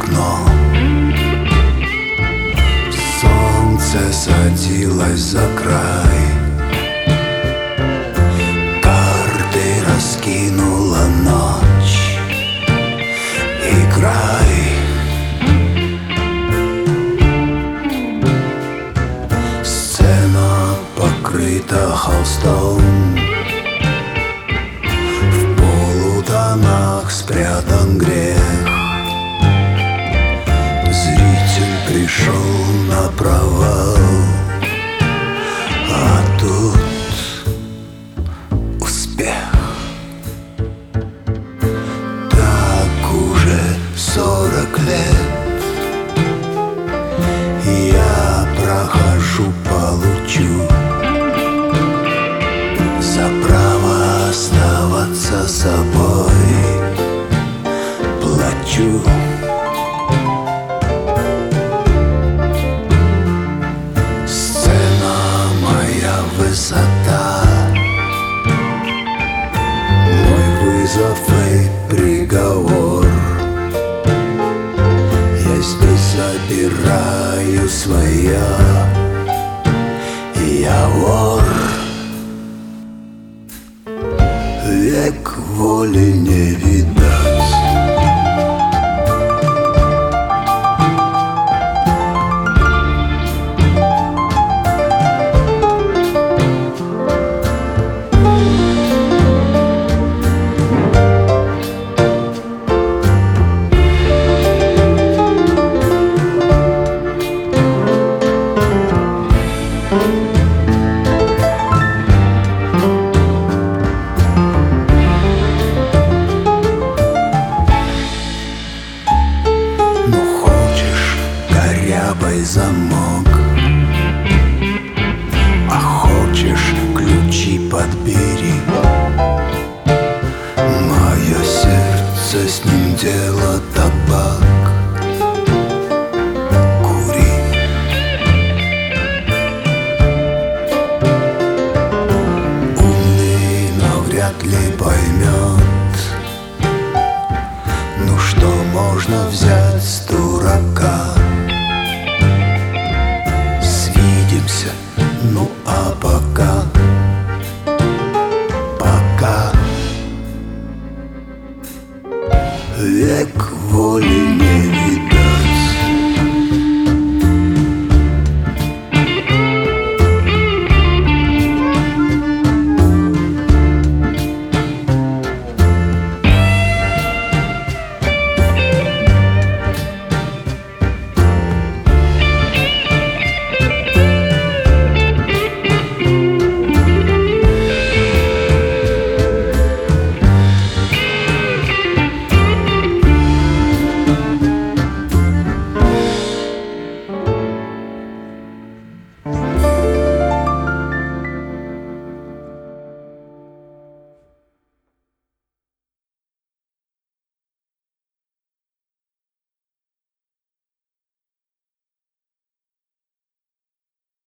окно. Солнце садилось за край, карты раскинула ночь. Играй. Сцена покрыта холстом, в полутонах спрятан грех. Зритель пришел на провал, а тут успех. Так уже 40 лет я прохожу по лучу за право оставаться собой. Плачу. Сцена моя высота, мой вызов и приговор. Я здесь забираю своя, я вор. Век воли не видать. Замок, а хочешь ключи подбери. Мое сердце, с ним дело табак. Кури. Умный навряд ли поймет, ну что можно взять с дурака.